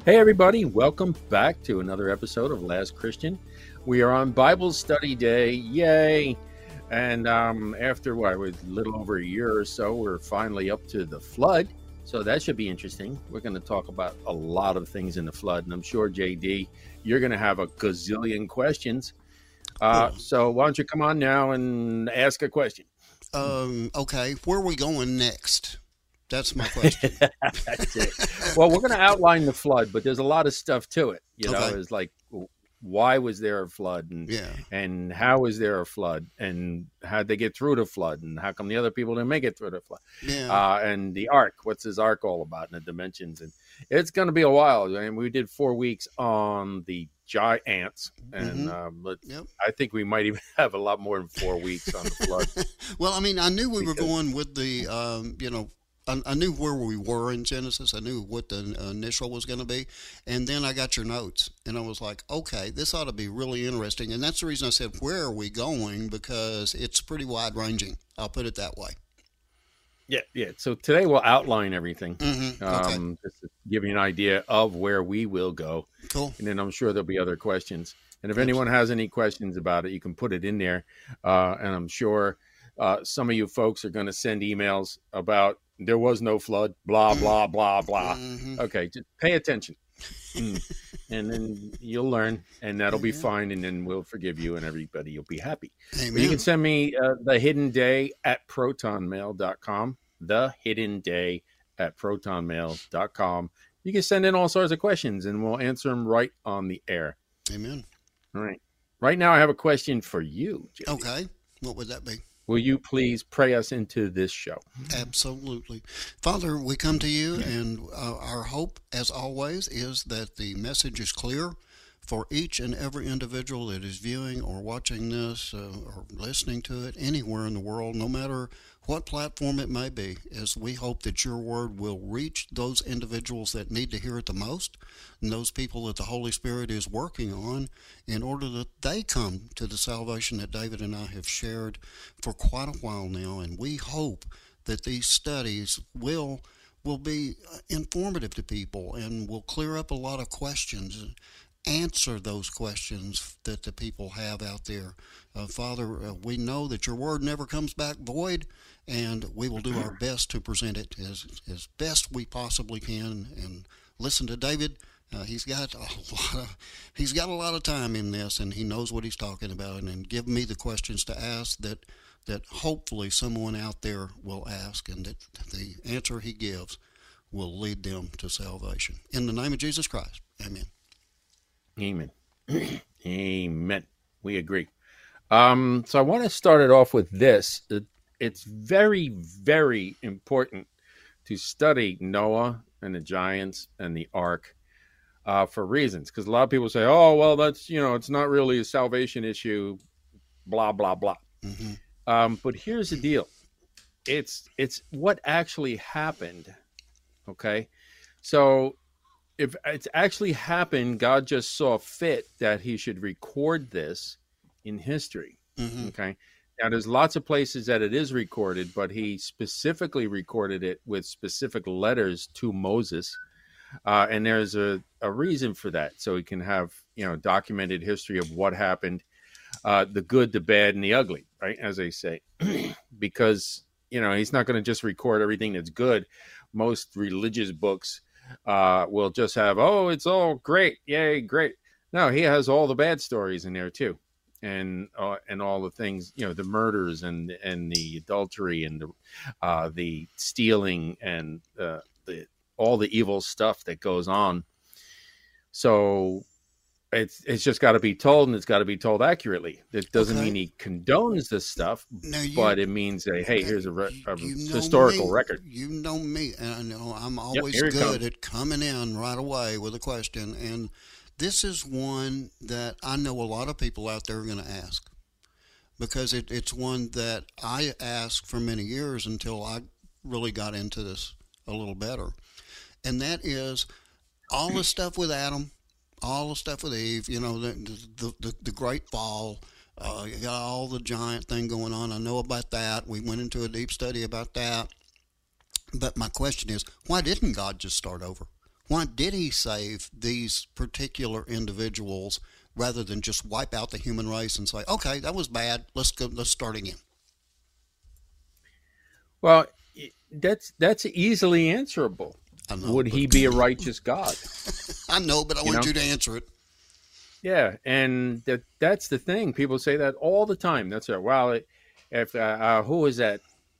Hey, everybody, welcome back to another episode of Last Christian. We are on Bible Study Day. Yay! And after what was a little over a year or so, we're finally up to the flood. So that should be interesting. We're going to talk about a lot of things in the flood. And I'm sure, JD, you're going to have a gazillion questions. So why don't you come on now and ask a question? Okay, where are we going next? That's my question. That's it. Well, we're going to outline the flood, but there's a lot of stuff to it. You know, Okay. it's like, why was there a flood, Yeah. and how was there a flood, and how'd they get through the flood, and how come the other people didn't make it through the flood, Yeah. and the ark. What's this ark all about, and the dimensions? And it's going to be a while. I mean, we did 4 weeks on the giants, and but Yep. I think we might even have a lot more than 4 weeks on the flood. Well, I mean, I knew we were Because going with the, I knew where we were in Genesis. I knew what the initial was going to be. And then I got your notes, and I was like, okay, this ought to be really interesting. And that's the reason I said, where are we going? Because it's pretty wide ranging. I'll put it that way. yeah. So today we'll outline everything. Okay. Just to give you an idea of where we will go. Cool. And then I'm sure there'll be other questions. And if Yes. anyone has any questions about it, you can put it in there. And I'm sure some of you folks are going to send emails about there was no flood, blah, blah, blah, blah. Mm-hmm. Okay, just pay attention. Mm. And then you'll learn, and that'll be Amen. fine. And then we'll forgive you, and everybody will be happy. But you can Amen. send me the hidden day at protonmail.com. The hidden day at protonmail.com. You can send in all sorts of questions, and we'll answer them right on the air. Amen. All right. Right now, I have a question for you, JD. Okay. What would that be? Will you please pray us into this show? Absolutely. Father, we come to you, and our hope, as always, is that the message is clear for each and every individual that is viewing or watching this or listening to it anywhere in the world, no matter what platform it may be, as we hope that your word will reach those individuals that need to hear it the most, and those people that the Holy Spirit is working on in order that they come to the salvation that David and I have shared for quite a while now. And we hope that these studies will be informative to people and will clear up a lot of questions, answer those questions that the people have out there. Father, we know that your word never comes back void, and we will do our best to present it as best we possibly can. And listen to David. He's got a lot of time in this, and he knows what he's talking about. And give me the questions to ask that hopefully someone out there will ask, and that the answer he gives will lead them to salvation. In the name of Jesus Christ, amen. Amen. Amen. We agree. So I want to start it off with this. It's very, very important to study Noah and the giants and the ark for reasons. Because a lot of people say, oh, well, that's, it's not really a salvation issue, blah, blah, blah. But here's the deal. It's what actually happened. Okay. So if it's actually happened, God just saw fit that he should record this in history. Okay. Now, there's lots of places that it is recorded, but he specifically recorded it with specific letters to Moses. And there's a reason for that. So he can have, documented history of what happened, the good, the bad, and the ugly, right? As they say, because, he's not going to just record everything that's good. Most religious books will just have, oh, it's all great. Yay, great. No, he has all the bad stories in there too. And all the things, the murders and the adultery and the stealing and all the evil stuff that goes on. So it's just got to be told, and it's got to be told accurately. That doesn't mean he condones this stuff, but it means that, hey, here's a historical record. You know me, and I know I'm always good at coming in right away with a question, and this is one that I know a lot of people out there are going to ask, because it's one that I asked for many years until I really got into this a little better. And that is all the stuff with Adam, all the stuff with Eve, the great fall, you got all the giant thing going on. I know about that. We went into a deep study about that. But my question is, why didn't God just start over? Why did he save these particular individuals rather than just wipe out the human race and say, okay, that was bad. Let's go. Let's start again. Well, that's easily answerable. I know, Would he be a righteous God? I know, but I want you to answer it. Yeah, and that's the thing. People say that all the time. That's right. Well, if who was that?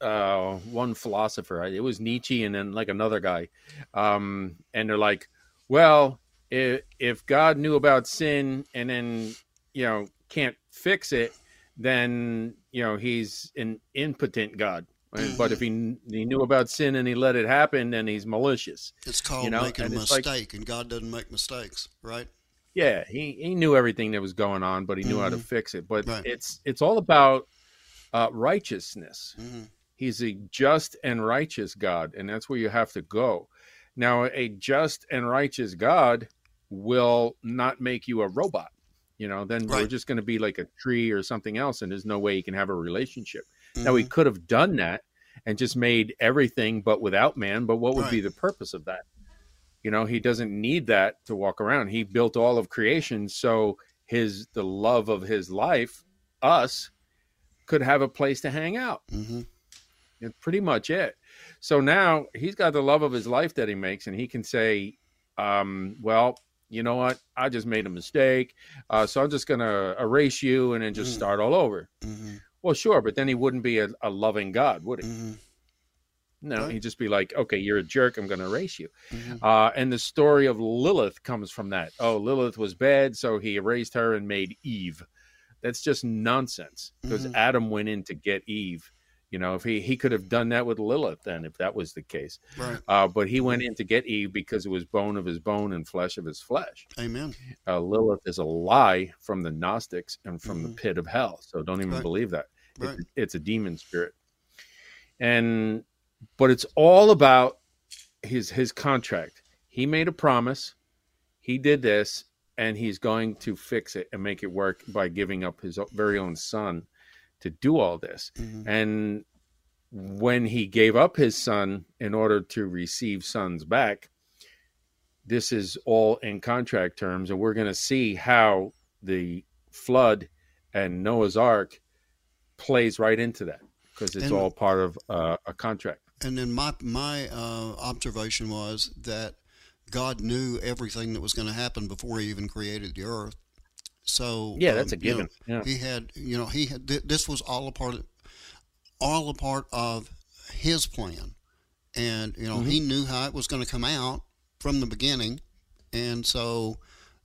One philosopher. It was Nietzsche, and then like another guy. And they're like, well, if God knew about sin and then can't fix it, then he's an impotent God. But if he knew about sin and he let it happen, then he's malicious. It's called making a mistake, and God doesn't make mistakes, right? Yeah, he knew everything that was going on, but he knew how to fix it. But it's all about righteousness. He's a just and righteous God, and that's where you have to go. Now, a just and righteous God will not make you a robot. Then we're just going to be like a tree or something else, and there's no way you can have a relationship. Now, he could have done that and just made everything but without man, but what would be the purpose of that? He doesn't need that to walk around. He built all of creation so the love of his life, us, could have a place to hang out. That's pretty much it. So now he's got the love of his life that he makes, and he can say, well, you know what? I just made a mistake, so I'm just going to erase you and then just start all over. Well, sure, but then he wouldn't be a loving God, would he? No, he'd just be like, okay, you're a jerk. I'm going to erase you. And the story of Lilith comes from that. Oh, Lilith was bad, so he erased her and made Eve. That's just nonsense because Adam went in to get Eve. If he could have done that with Lilith, then if that was the case. But he went in to get Eve because it was bone of his bone and flesh of his flesh. Amen. Lilith is a lie from the Gnostics and from the pit of hell. So don't even believe that. It's a demon spirit. But it's all about his contract. He made a promise. He did this, and he's going to fix it and make it work by giving up his very own son to do all this. And when he gave up his son in order to receive sons back, this is all in contract terms. And we're going to see how the flood and Noah's Ark plays right into that because it's all part of a contract. And then my observation was that God knew everything that was going to happen before he even created the earth. So that's a given. He had this was all a part of his plan, and he knew how it was going to come out from the beginning, and so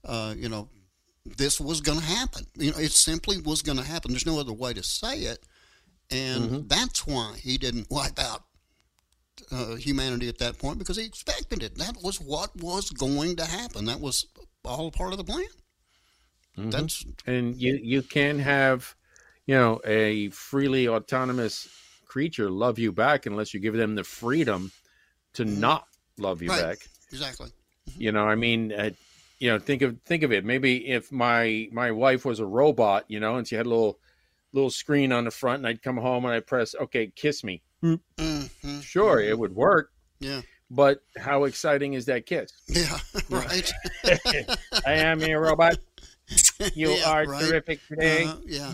this was going to happen. It simply was going to happen. There's no other way to say it, and that's why he didn't wipe out humanity at that point, because he expected it. That was what was going to happen. That was all part of the plan. And you can have a freely autonomous creature love you back unless you give them the freedom to not love you back. Exactly. I mean, think of it. Maybe if my wife was a robot, and she had a little screen on the front, and I'd come home and I'd press, okay, kiss me. Sure, it would work. Yeah. But how exciting is that kiss? Yeah, right. I am a robot. You are terrific today. Yeah.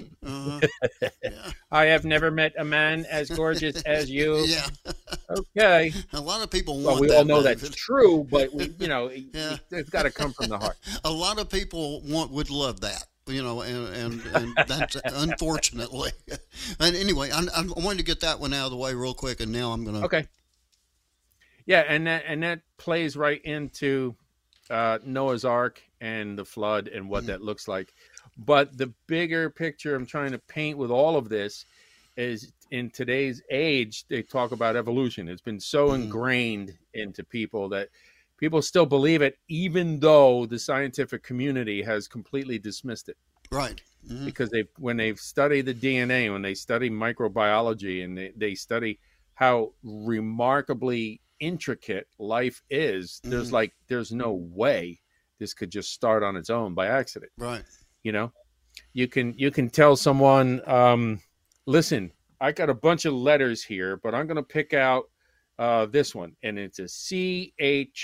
I have never met a man as gorgeous as you. Yeah. Okay. A lot of people want Well, we that, all know David. that's true, but it's got to come from the heart. A lot of people would love that. And that's unfortunately. And anyway, I wanted to get that one out of the way real quick, and now I'm going to. Okay. Yeah, and that plays right into Noah's Ark and the flood and what that looks like. But the bigger picture I'm trying to paint with all of this is, in today's age, they talk about evolution. It's been so ingrained into people that people still believe it, even though the scientific community has completely dismissed it. Right. Because when they've studied the DNA, when they study microbiology, and they study how remarkably intricate life is, there's no way this could just start on its own by accident. Right. You can tell someone, listen, I got a bunch of letters here, but I'm going to pick out this one, and it's a CH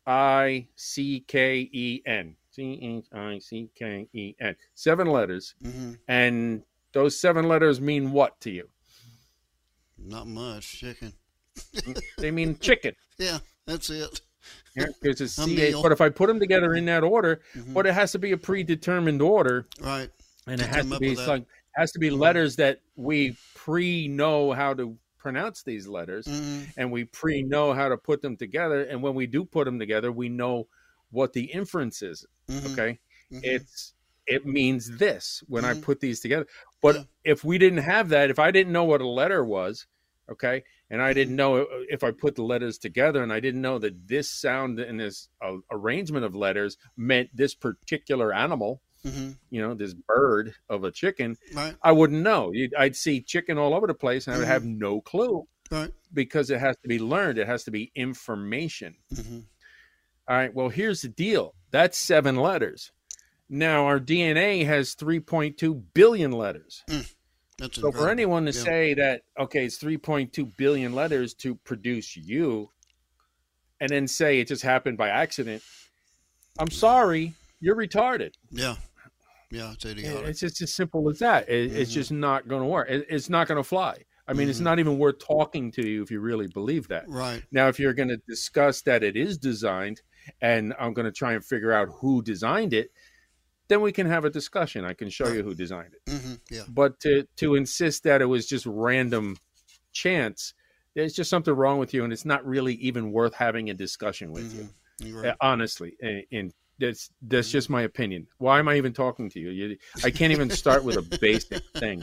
Chicken. Chicken. 7 letters. Mm-hmm. And those 7 letters mean what to you? Not much. Chicken. They mean chicken. Yeah, that's it. Yeah, because it's A CH. meal. But if I put them together in that order, Mm-hmm. but it has to be a predetermined order, Right. and To it has come to up be with that. has to be letters that we know how to pronounce these letters, Mm-hmm. and we know how to put them together. And when we do put them together, we know what the inference is. Mm-hmm. Okay, Mm-hmm. it means this when I Mhm. put these together. But Yeah. if we didn't have that, if I didn't know what a letter was, okay, and I didn't know if I put the letters together, and I didn't know that this sound and this arrangement of letters meant this particular animal, Mm-hmm. this bird of a chicken, Right. I wouldn't know. I'd see chicken all over the place, and I would Mhm. have no clue Right. because it has to be learned. It has to be information. Mm-hmm. All right, well, here's the deal. That's 7 letters. Now, our DNA has 3.2 billion letters. That's So incredible. for anyone to Yeah. say that, okay, it's 3.2 billion letters to produce you, and then say it just happened by accident, I'm sorry, you're retarded. Yeah. Yeah, it's idiotic. It's just as simple as that. It's Mhm. just not going to work. It's not going to fly. I mean, it's Mhm. not even worth talking to you if you really believe that. Right. Now, if you're going to discuss that it is designed, and I'm going to try and figure out who designed it, then we can have a discussion. I can show you who designed it. Mm-hmm. Yeah. But to insist that it was just random chance, there's just something wrong with you, and it's not really even worth having a discussion with you. You're right. Honestly, and that's just my opinion. Why am I even talking to you? I can't even start with a basic thing.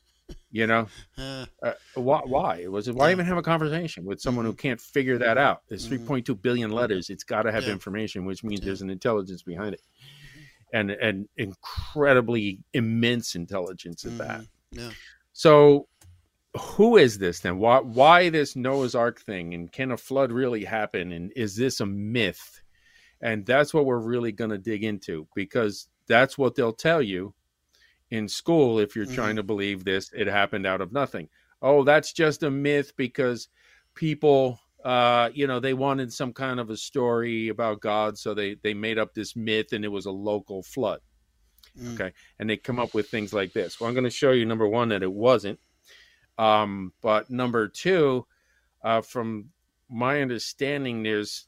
Why? Why even have a conversation with someone who can't figure that out? There's 3.2 billion letters. It's got to have Yeah. information, which means there's an intelligence behind it, and incredibly immense intelligence at that. Yeah. So, who is this then? Why this Noah's Ark thing? And can a flood really happen? And is this a myth? And that's what we're really going to dig into, because that's what they'll tell you in school if you're trying to believe this. It happened out of nothing. Oh, that's just a myth because people, they wanted some kind of a story about God, so they made up this myth, and it was a local flood. Okay, and they come up with things like this. Well, I'm going to show you, number one, that it wasn't. But number two, from my understanding, there's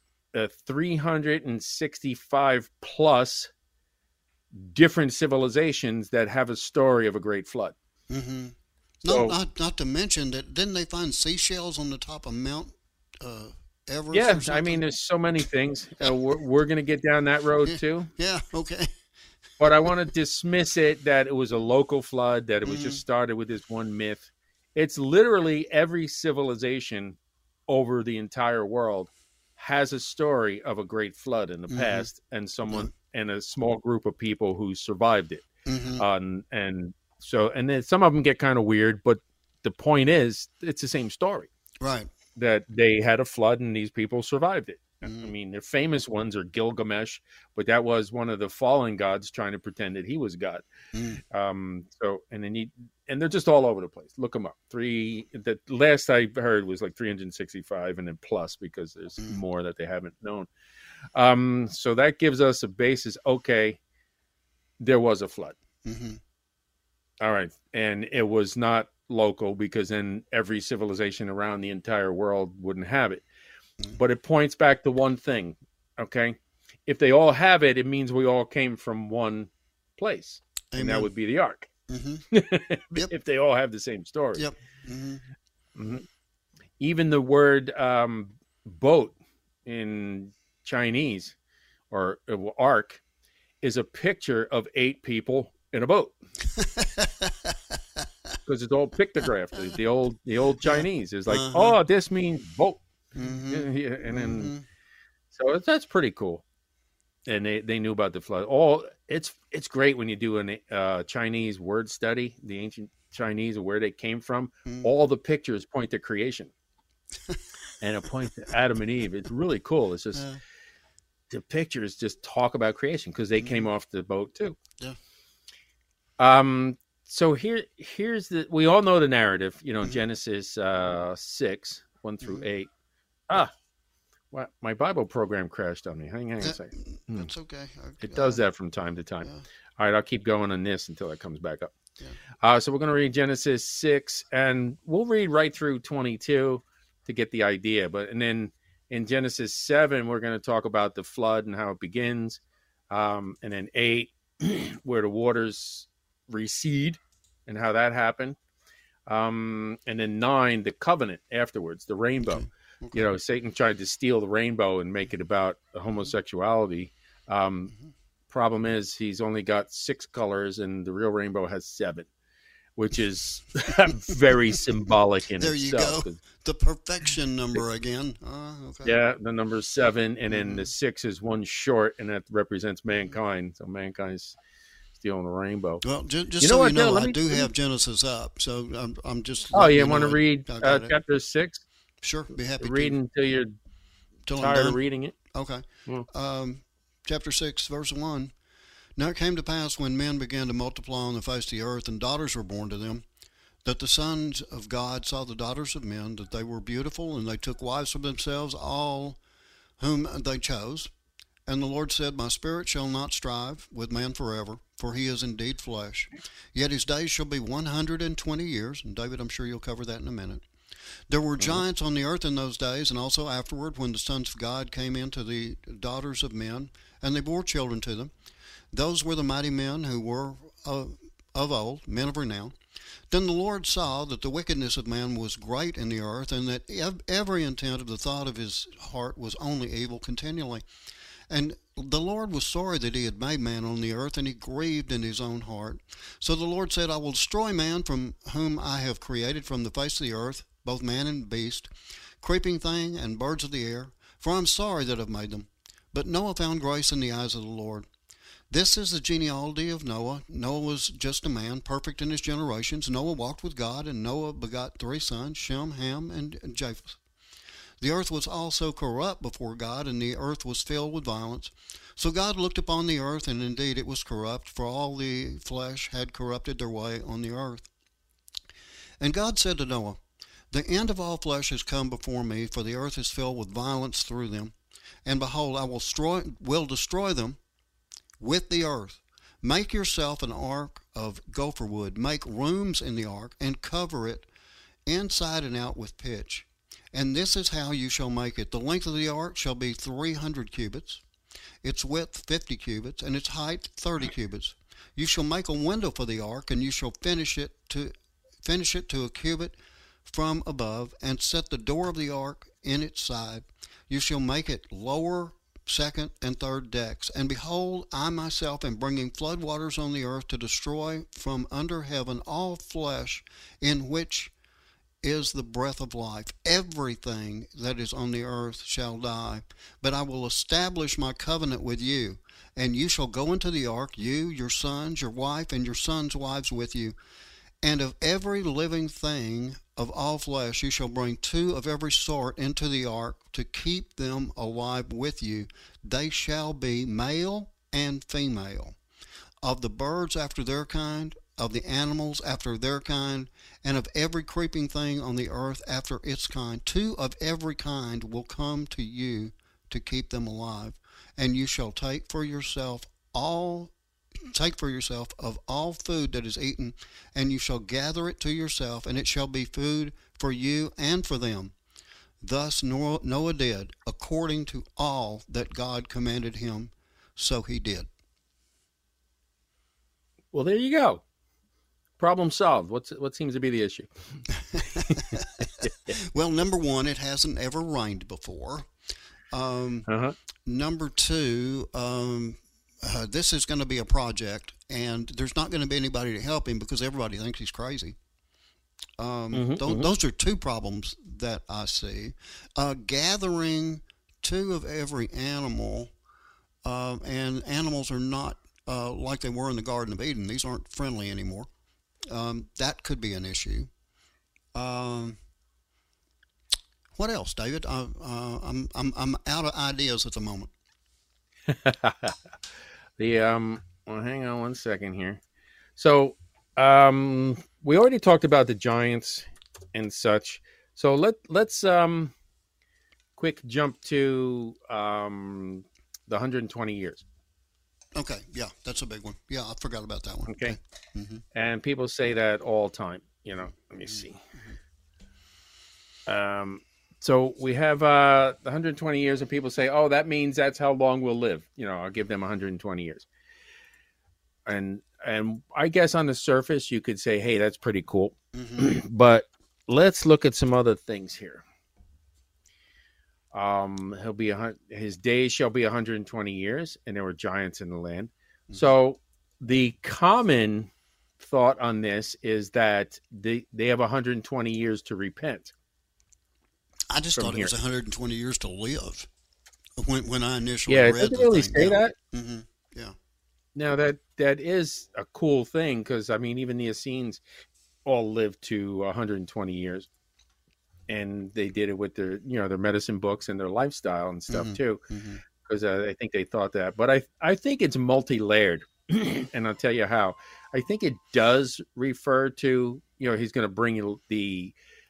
365 plus different civilizations that have a story of a great flood. Mm-hmm. So- Not to mention that didn't they find seashells on the top of Mount Everest? Yeah, or I something? mean, there's so many things. We're going to get down that road too. Yeah. Okay. But I want to dismiss it that it was a local flood, that it was just started with this one myth. It's literally every civilization over the entire world has a story of a great flood in the past, and someone and a small group of people who survived it. Mm-hmm. And then some of them get kind of weird, but the point is, it's the same story, Right. that they had a flood and these people survived it. I mean, the famous ones are Gilgamesh, but that was one of the fallen gods trying to pretend that he was God. And they're just all over the place. Look them up. The last I heard was like 365 and then plus, because there's more that they haven't known. So that gives us a basis. Okay, there was a flood. Mm-hmm. All right. And it was not local, because then every civilization around the entire world wouldn't have it. But it points back to one thing. Okay. If they all have it, it means we all came from one place. Amen. And that would be the ark. Mm-hmm. Yep. If they all have the same story. Yep. Mm-hmm. Even the word boat in Chinese, or ark, is a picture of 8 people in a boat. Because it's all pictographed. The old Chinese is like, oh, this means boat. Mm-hmm. And then so that's pretty cool. And they knew about the flood. It's great when you do a Chinese word study, the ancient Chinese, and where they came from. All the pictures point to creation, and it points to Adam and Eve. It's really cool. It's just the pictures just talk about creation, because they came off the boat too. Yeah. So here's we all know the narrative. Genesis 6, 1 through 8. Well, What? My Bible program crashed on me. Hang on a second. That's okay. It does that from time to time. Yeah. All right, I'll keep going on this until it comes back up. Yeah. So we're going to read Genesis 6, and we'll read right through 22 to get the idea. And then in Genesis 7, we're going to talk about the flood and how it begins. And then 8, where the waters recede and how that happened. And then 9, the covenant afterwards, the rainbow. Okay. You know, Satan tried to steal the rainbow and make it about homosexuality. Problem is, he's only got 6 colors, and the real rainbow has 7, which is very symbolic in there itself. There you go. The perfection number again. Okay. Yeah, the number 7, and then the 6 is one short, and that represents mankind. So mankind's stealing the rainbow. Well, just you know so what, you know, Bill, I do have Genesis up, so I'm just. Oh, you want to read chapter 6? Sure, be happy read to. Until you're tired of reading it. Okay. Yeah. Chapter 6, verse 1. Now it came to pass when men began to multiply on the face of the earth, and daughters were born to them, that the sons of God saw the daughters of men, that they were beautiful, and they took wives for themselves, all whom they chose. And the Lord said, My spirit shall not strive with man forever, for he is indeed flesh. Yet his days shall be 120 years. And David, I'm sure you'll cover that in a minute. There were giants on the earth in those days, and also afterward, when the sons of God came into the daughters of men, and they bore children to them. Those were the mighty men who were of old, men of renown. Then the Lord saw that the wickedness of man was great in the earth, and that every intent of the thought of his heart was only evil continually. And the Lord was sorry that he had made man on the earth, and he grieved in his own heart. So the Lord said, I will destroy man from whom I have created from the face of the earth, both man and beast, creeping thing and birds of the air, for I am sorry that I have made them. But Noah found grace in the eyes of the Lord. This is the genealogy of Noah. Noah was just a man, perfect in his generations. Noah walked with God, and Noah begot 3 sons, Shem, Ham, and Japheth. The earth was also corrupt before God, and the earth was filled with violence. So God looked upon the earth, and indeed it was corrupt, for all the flesh had corrupted their way on the earth. And God said to Noah, The end of all flesh has come before me, for the earth is filled with violence through them. And behold, I will destroy them with the earth. Make yourself an ark of gopher wood. Make rooms in the ark, and cover it inside and out with pitch. And this is how you shall make it. The length of the ark shall be 300 cubits, its width 50 cubits, and its height 30 cubits. You shall make a window for the ark, and you shall finish it to a cubit from above, and set the door of the ark in its side. You shall make it lower, second, and third decks. And behold, I myself am bringing flood waters on the earth to destroy from under heaven all flesh in which is the breath of life. Everything that is on the earth shall die. But I will establish my covenant with you, and you shall go into the ark, you, your sons, your wife, and your sons' wives with you. And of every living thing of all flesh you shall bring 2 of every sort into the ark to keep them alive with you. They shall be male and female. Of the birds after their kind, of the animals after their kind, and of every creeping thing on the earth after its kind. 2 of every kind will come to you to keep them alive. And you shall take for yourself of all food that is eaten, and you shall gather it to yourself, and it shall be food for you and for them. Thus Noah did, according to all that God commanded him, so he did. Well, there you go. Problem solved. What seems to be the issue? Well, number 1, it hasn't ever rained before. Number 2, this is going to be a project, and there's not going to be anybody to help him because everybody thinks he's crazy. Those are 2 problems that I see. Gathering 2 of every animal, and animals are not like they were in the Garden of Eden. These aren't friendly anymore. That could be an issue. What else, David? I'm out of ideas at the moment. Well, hang on one second here. So, we already talked about the giants and such. So let's quick jump to the 120 years. Okay, yeah, that's a big one. Yeah, I forgot about that one. Okay. Mm-hmm. And people say that all the time. Let me see. So we have the 120 years, and people say, "Oh, that means that's how long we'll live." I'll give them 120 years. And I guess on the surface, you could say, "Hey, that's pretty cool." Mm-hmm. But let's look at some other things here. His days shall be 120 years, and there were giants in the land. Mm-hmm. So the common thought on this is that they have 120 years to repent. I just thought it was 120 years to live when I initially read the it doesn't really thing. say that. Mm-hmm. Yeah. Now that is a cool thing, because I mean, even the Essenes all lived to 120 years. And they did it with their, their medicine books and their lifestyle and stuff too, because I think they thought that. But I think it's multi-layered, and I'll tell you how. I think it does refer to, he's going to bring you the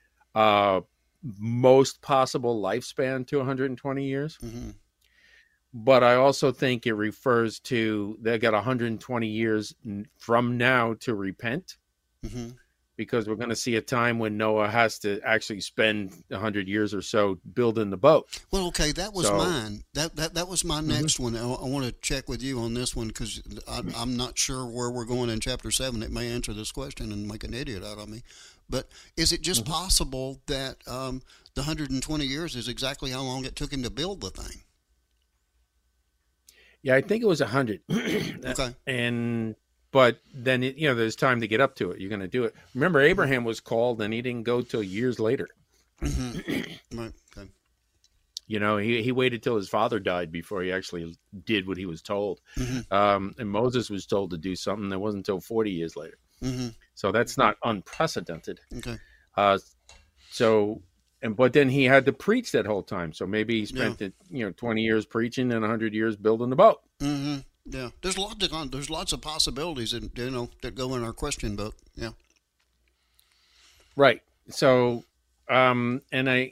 most possible lifespan to 120 years. Mm-hmm. But I also think it refers to they got 120 years from now to repent. Mm-hmm. Because we're going to see a time when Noah has to actually spend 100 years or so building the boat. Well, okay, that was mine. That was my next one. I want to check with you on this one, because I'm not sure where we're going in chapter 7. It may answer this question and make an idiot out of me. But is it just possible that the 120 years is exactly how long it took him to build the thing? Yeah, I think it was 100. Okay. But then, there's time to get up to it. You're going to do it. Remember, Abraham was called, and he didn't go till years later. Mm-hmm. Right. Okay. He waited till his father died before he actually did what he was told. Mm-hmm. And Moses was told to do something that wasn't until 40 years later. Mm-hmm. So that's not unprecedented. Okay. But then he had to preach that whole time. So maybe he spent 20 years preaching and 100 years building the boat. Mm-hmm. Yeah, there's lots of possibilities that go in our question book. Yeah, right. So, I'm the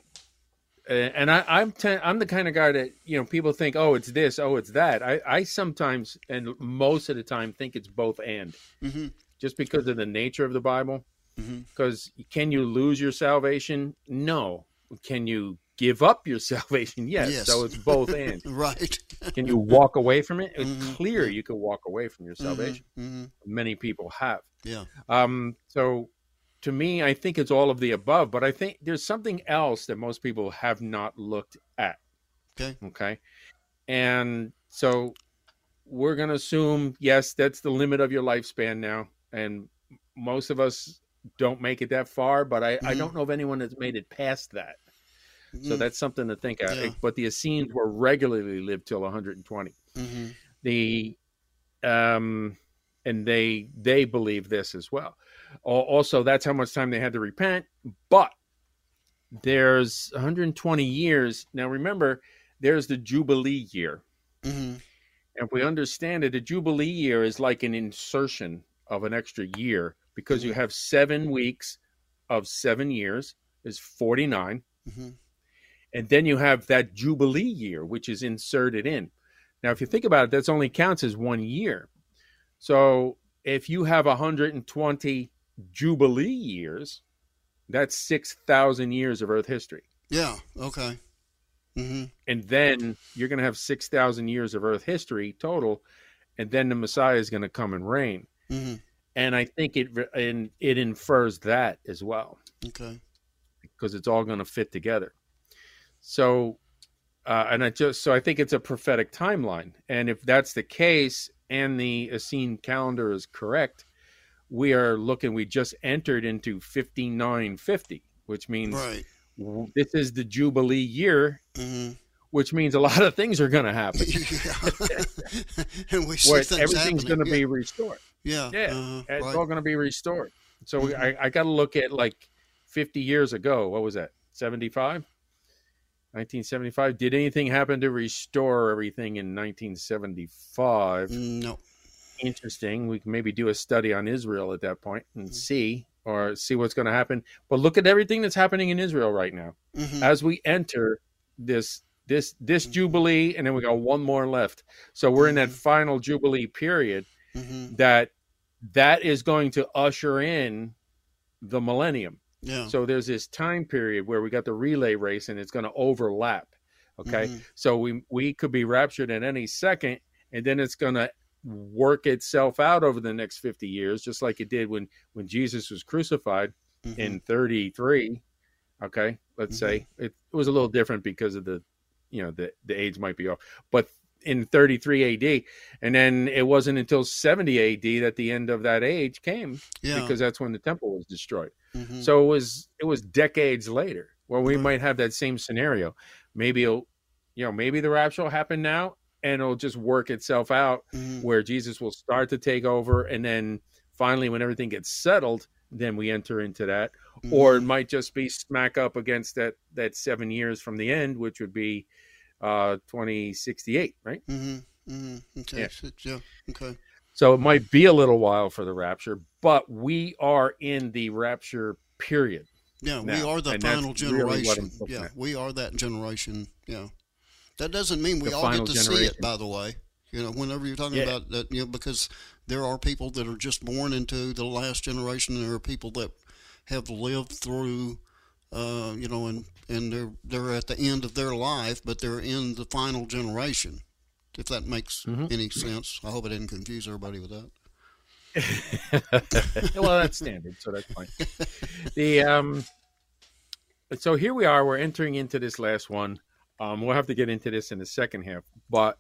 kind of guy that people think, oh, it's this, oh, it's that. I sometimes, and most of the time, think it's both and, just because of the nature of the Bible. Because can you lose your salvation? No. Can you give up your salvation? Yes. So it's both and. Right. Can you walk away from it? It's clear you can walk away from your salvation. Many people have. Yeah. So to me, I think it's all of the above, but I think there's something else that most people have not looked at. Okay. And so we're going to assume, yes, that's the limit of your lifespan now. And most of us don't make it that far, but I don't know of anyone that's made it past that. So that's something to think of. Yeah. But the Essenes were regularly lived till 120. And they believe this as well. Also, that's how much time they had to repent. But there's 120 years. Now, remember, there's the Jubilee year. And if we understand it, a Jubilee year is like an insertion of an extra year, because you have 7 weeks of 7 years is 49. And then you have that Jubilee year, which is inserted in. Now, if you think about it, that only counts as 1 year. So if you have 120 Jubilee years, that's 6,000 years of Earth history. Yeah, okay. And then you're going to have 6,000 years of Earth history total, and then the Messiah is going to come and reign. And I think it infers that as well. Okay. Because it's all going to fit together. So, I think it's a prophetic timeline. And if that's the case, and the Essene calendar is correct, we just entered into 5950, which means this is the Jubilee year, which means a lot of things are going to happen. And we see things everything's going to be restored. It's all going to be restored. So I got to look at like 50 years ago. What was that? 1975. Did anything happen to restore everything in 1975? No. Interesting. We can maybe do a study on Israel at that point and see what's going to happen. But look at everything that's happening in Israel right now. As we enter this Jubilee, and then we got one more left. So we're in that final Jubilee period that is going to usher in the millennium. Yeah. So there's this time period where we got the relay race, and it's going to overlap. Okay. So we could be raptured at any second, and then it's going to work itself out over the next 50 years, just like it did when Jesus was crucified in 33. Okay. Let's say it was a little different because of the age might be off, but in 33 AD, and then it wasn't until 70 AD that the end of that age came, because that's when the temple was destroyed. So it was decades later where we might have that same scenario. Maybe maybe the rapture will happen now, and it'll just work itself out where Jesus will start to take over, and then finally, when everything gets settled, then we enter into that. Or it might just be smack up against that 7 years from the end, which would be 2068, right? Okay. Yeah. Okay. So it might be a little while for the rapture, but we are in the rapture period. Yeah, now, we are the final generation. Really we are that generation. Yeah. That doesn't mean we all get to generation. see it, by the way. Whenever you're talking about that, because there are people that are just born into the last generation, and there are people that have lived through, and they're at the end of their life, but they're in the final generation. If that makes any sense. I hope I didn't confuse everybody with that. Well, that's standard, so that's fine. So here we are. We're entering into this last one. We'll have to get into this in the second half, but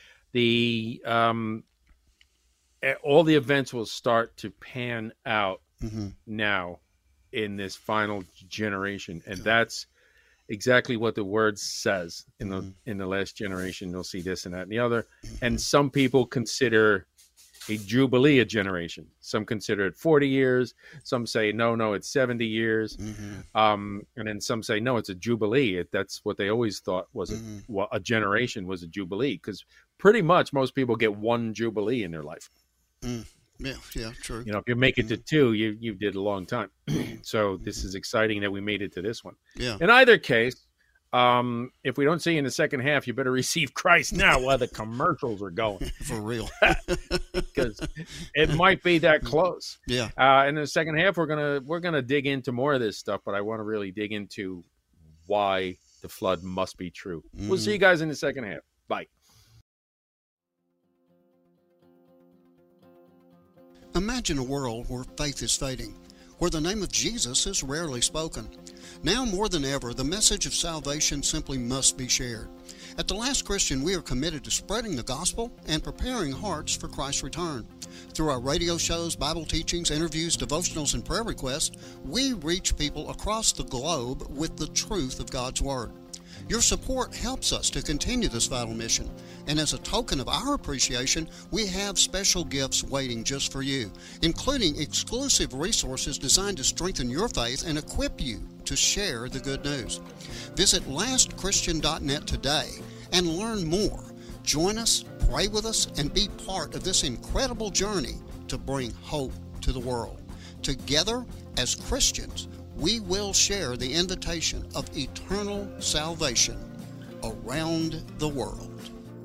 all the events will start to pan out now in this final generation, and that's exactly what the word says. In the last generation, you'll see this and that and the other. And some people consider a jubilee a generation. Some consider it 40 years. Some say no, it's 70 years. And then some say no, it's a jubilee. That's what they always thought was a generation was a jubilee, because pretty much most people get one jubilee in their life. Yeah, true. If you make it to two, you did a long time. So this is exciting that we made it to this one. Yeah. In either case, if we don't see you in the second half, you better receive Christ now while the commercials are going. For real. Because it might be that close. Yeah. In the second half, we're gonna dig into more of this stuff, but I want to really dig into why the flood must be true. We'll see you guys in the second half. Bye. Imagine a world where faith is fading, where the name of Jesus is rarely spoken. Now more than ever, the message of salvation simply must be shared. At The Last Christian, we are committed to spreading the gospel and preparing hearts for Christ's return. Through our radio shows, Bible teachings, interviews, devotionals, and prayer requests, we reach people across the globe with the truth of God's Word. Your support helps us to continue this vital mission, and as a token of our appreciation, we have special gifts waiting just for you, including exclusive resources designed to strengthen your faith and equip you to share the good news. Visit lastchristian.net today and learn more. Join us, pray with us, and be part of this incredible journey to bring hope to the world. Together, as Christians, we will share the invitation of eternal salvation around the world.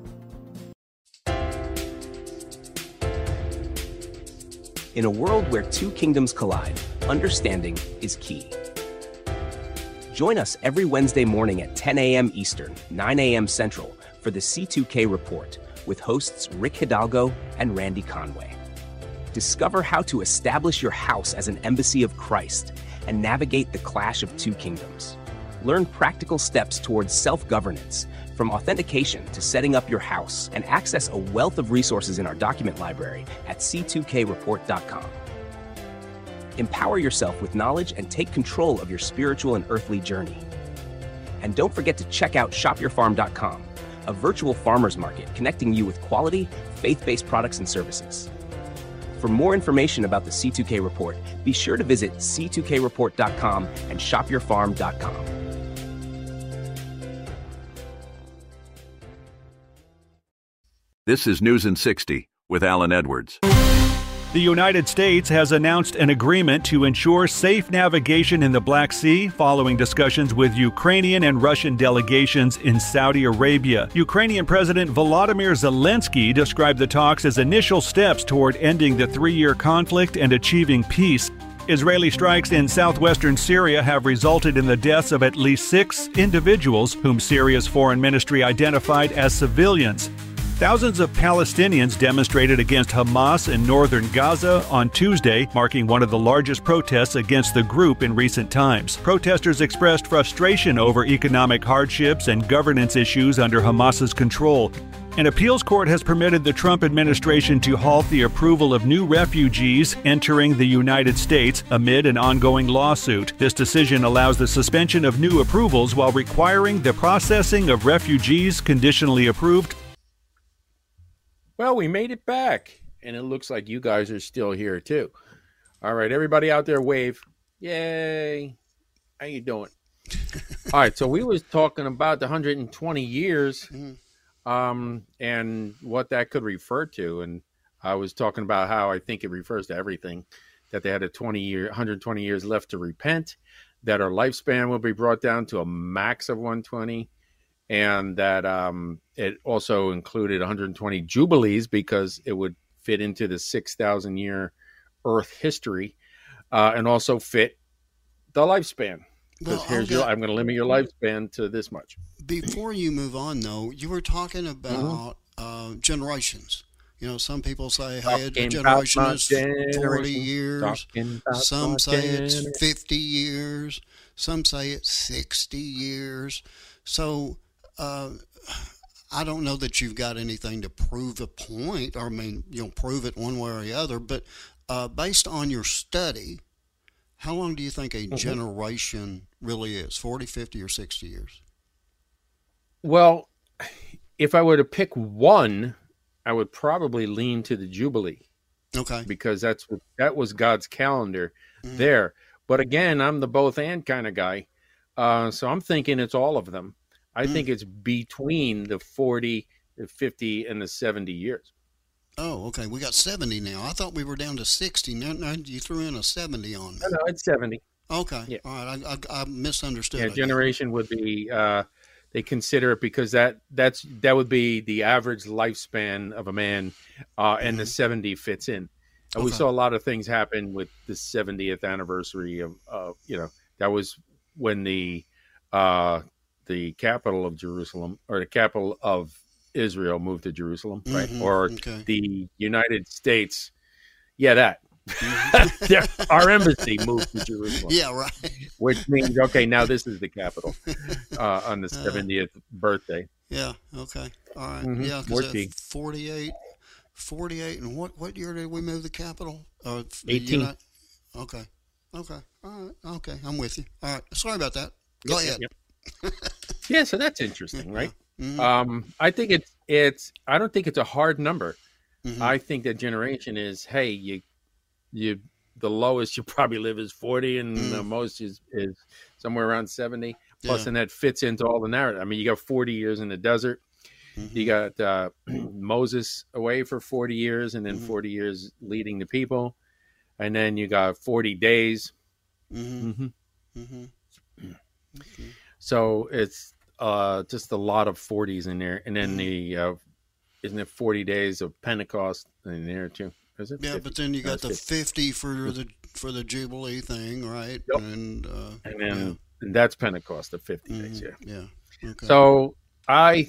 In a world where two kingdoms collide, understanding is key. Join us every Wednesday morning at 10 a.m. Eastern, 9 a.m. Central for the C2K Report with hosts Rick Hidalgo and Randy Conway. Discover how to establish your house as an embassy of Christ and navigate the clash of two kingdoms. Learn practical steps towards self-governance, from authentication to setting up your house, and access a wealth of resources in our document library at c2kreport.com. Empower yourself with knowledge and take control of your spiritual and earthly journey. And don't forget to check out shopyourfarm.com, a virtual farmers market connecting you with quality, faith-based products and services. For more information about the C2K Report, be sure to visit c2kreport.com and shopyourfarm.com. This is News in 60 with Alan Edwards. The United States has announced an agreement to ensure safe navigation in the Black Sea following discussions with Ukrainian and Russian delegations in Saudi Arabia. Ukrainian President Volodymyr Zelensky described the talks as initial steps toward ending the three-year conflict and achieving peace. Israeli strikes in southwestern Syria have resulted in the deaths of at least 6 individuals whom Syria's foreign ministry identified as civilians. Thousands of Palestinians demonstrated against Hamas in northern Gaza on Tuesday, marking one of the largest protests against the group in recent times. Protesters expressed frustration over economic hardships and governance issues under Hamas's control. An appeals court has permitted the Trump administration to halt the approval of new refugees entering the United States amid an ongoing lawsuit. This decision allows the suspension of new approvals while requiring the processing of refugees conditionally approved. Well, we made it back, and it looks like you guys are still here too. All right, everybody out there, wave! Yay! How you doing? All right, so we was talking about the 120 years, and what that could refer to, and I was talking about how I think it refers to everything. That they had 120 years left to repent, that our lifespan will be brought down to a max of 120. And that it also included 120 jubilees because it would fit into the 6,000 year Earth history, and also fit the lifespan. Because I'm going to limit your lifespan to this much. Before you move on, though, you were talking about generations. You know, some people say, hey, a generation is 40 years. Some say it's 50 years. Some say it's 60 years. So I don't know that you've got anything to prove a point, or I mean, prove it one way or the other, but based on your study, how long do you think a generation really is? 40, 50, or 60 years? Well, if I were to pick one, I would probably lean to the Jubilee. Okay. Because that was God's calendar there. But again, I'm the both and kind of guy. So I'm thinking it's all of them. I think it's between the 40, the 50, and the 70 years. Oh, okay. We got 70 now. I thought we were down to 60. Now you threw in a 70 on me. No, it's 70. Okay. Yeah. All right. I misunderstood. Yeah, generation would be, they consider it because that would be the average lifespan of a man, and the 70 fits in. And we saw a lot of things happen with the 70th anniversary of that was when the capital of Jerusalem, or the capital of Israel, moved to Jerusalem, right? Or the United States. Yeah, that. Our embassy moved to Jerusalem. Yeah, right. Which means, okay, now this is the capital on the 70th birthday. Yeah, okay. All right. Yeah, because 48, and what year did we move the capital? 18. Okay. All right. Okay, I'm with you. All right. Sorry about that. Go ahead. Yep. Yeah, so that's interesting, right? I think I don't think it's a hard number. I think that generation is, hey, you the lowest you probably live is 40, and the most is somewhere around 70. Plus, and that fits into all the narrative. I mean, you got 40 years in the desert. You got Moses away for 40 years, and then 40 years leading the people, and then you got 40 days. So it's just a lot of 40s in there, and then isn't it 40 days of Pentecost in there too? Is it? Yeah, 50? But then you got the 50 for the Jubilee thing, right? Yep. And then and that's Pentecost, the 50 days. Yeah. Okay. So I